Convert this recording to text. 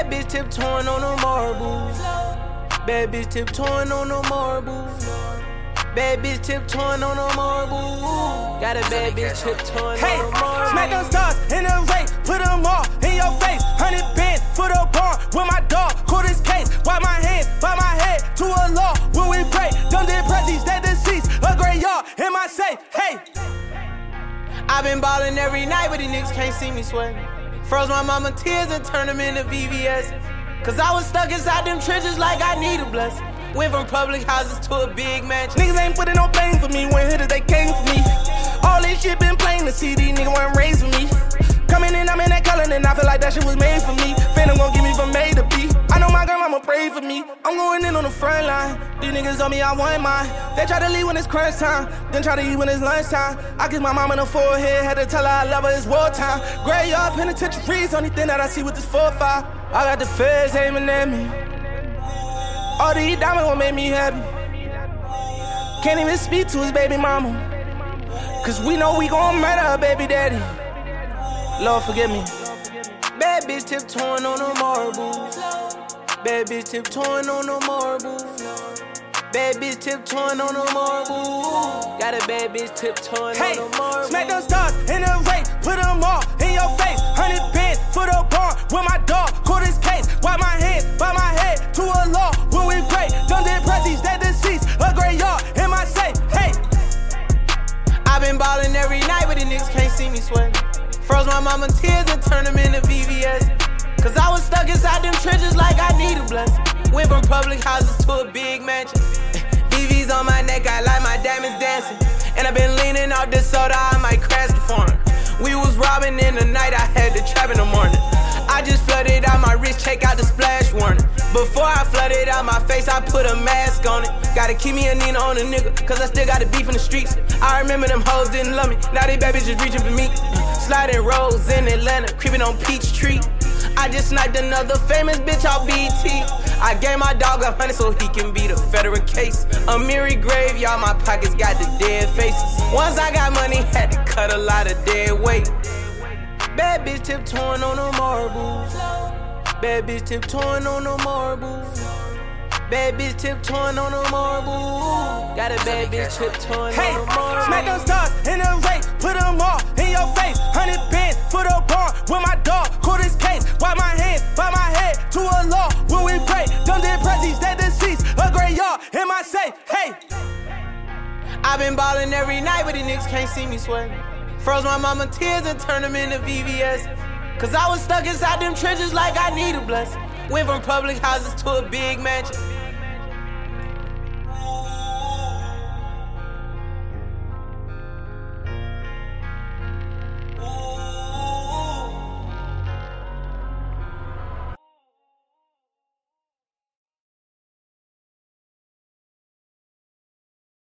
Bad bitch tiptoeing on the marble. Bad bitch tiptoeing on the marble. Bad bitch tiptoeing on the marble. Got a bad bitch tiptoeing on the marble. Smack them stars in the race, put them all in your face. 100 bands for the bar with my dog. Call this case, wipe my hands, bow my head to a law. When we pray, done did prezzies, dead deceased, a graveyard in my safe. Hey, I been ballin' every night, but these niggas can't see me sweating. Froze my mama tears and turned them into VVS. Cause I was stuck inside them trenches like I need a blessing. Went from public houses to a big mansion. Niggas ain't putting no blame for me when hitters they came for me. All this shit been plain to see, these niggas weren't raised for me. Coming in, I'm in that color, and I feel like that shit was made for me. Phantom gon' give me from A to B. I know my grandmama pray for me. I'm going in on the front line. These niggas on me, I want mine. They try to leave when it's crunch time, then try to eat when it's lunchtime. I kiss my mama in the forehead, had to tell her I love her, it's wartime. Graveyard penitentiaries, only thing that I see with this 4-5. I got the feds aiming at me. All these diamonds gon' make me happy. Can't even speak to his baby mama, cause we know we gon' murder her baby daddy. Lord forgive me. Bad bitch tiptoeing on the marble. Bad bitch tiptoeing on the marble. Bad bitch tiptoeing on the marble. Got a bad bitch tiptoeing on the marble. Smack them stars in the race, put them all in your face. 100 bands for the bar with my dog. Call this case, wipe my hands, bow my head to a law. When we pray, done did prezzies, dead deceased, a graveyard in my safe. Hey, I been ballin' every night, but these niggas can't see me sweating. Froze my mama tears and turned them into VVS. Cause I was stuck inside them trenches like I need a blessing. Went from public houses to a big mansion. VV's on my neck, I like my diamonds dancing. And I been leaning off this soda, I might crash the foreign. We was robbing in the night, I had to trap in the morning. I just flooded out my wrist, check out the splash warning. Before I flooded out my face, I put a mask on it. Gotta keep me a Nina on a nigga, cause I still got the beef in the streets. I remember them hoes didn't love me, now they babies just reaching for me. Sliding roads in Atlanta, creeping on Peachtree. I just sniped another famous bitch off BT. I gave my dog 100 so he can beat a federal case. A Miri graveyard, my pockets got the dead faces. Once I got money, had to cut a lot of dead weight. Bad bitch tiptoeing on the marble. Bad bitch tiptoeing on the marble. Bad bitch tiptoeing on the marble. Got a bad bitch tiptoeing on the marble. Smack them stars in the race, put them all in your face. 100 bands for the bar with my dog. Call this case, wipe my hands, bow my head to a law. When we pray, done did prezzies, dead deceased, a graveyard in my safe. Hey, I been ballin' every night, but these niggas can't see me sweating. Froze my mama tears and turned them into VVS. Cause I was stuck inside them trenches like I need a blessing. Went from public houses to a big mansion.